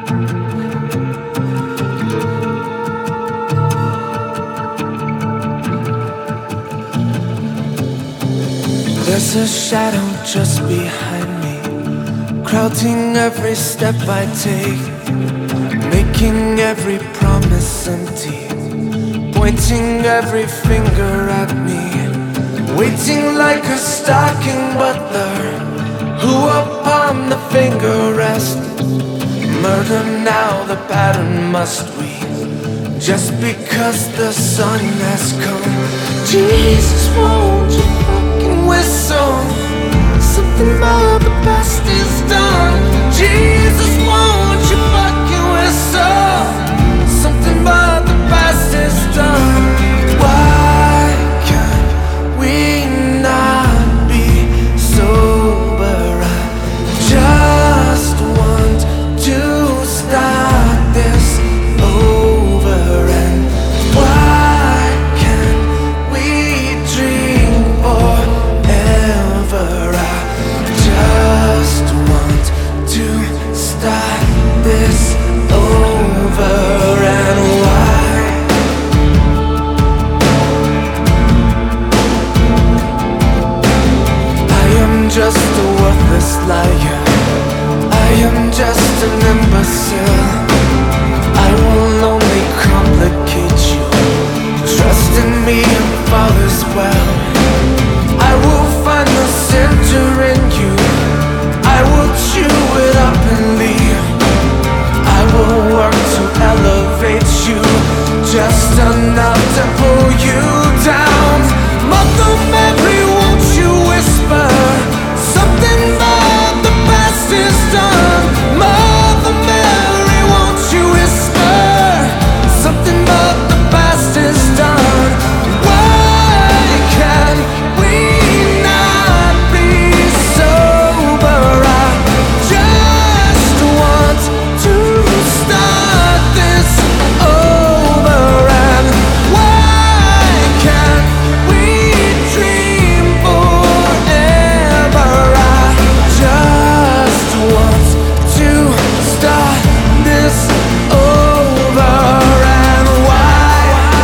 There's a shadow just behind me, crowding every step I take, making every promise empty, pointing every finger at me, waiting like a stalking butler who upon the finger rests. Murder now, the pattern must we, just because the sun has come. Jesus, won't you fucking whistle? Something about the past is done. Jesus, won't you fucking whistle? Something about the past is done. Why can't we not be sober? I just want to start this over. And why can't we dream forever? I just want to start this over. And why? I am just a worthless liar, I am just an imbecile. I will only complicate you. Trust in me and fall as well. I will find the center in you. I will chew it up and leave. I will work to elevate you, just enough to pull you down. Mother Mary, won't you whisper something about the past is done? Mother Mary, won't you whisper something about the past is done? Why can't we not be sober? I just want to start this over. And why can't we dream forever? I just want to start this over. And why?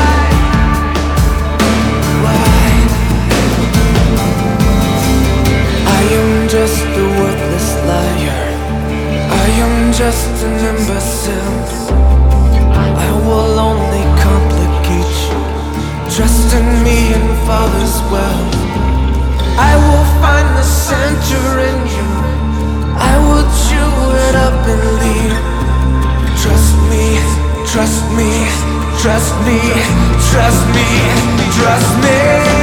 I am just a worthless liar, I am just an imbecile. I will only complicate you. Trust in me and fall as well. I will find the center in you. I will chew it up and leave. Trust me, trust me, trust me, trust me, trust me.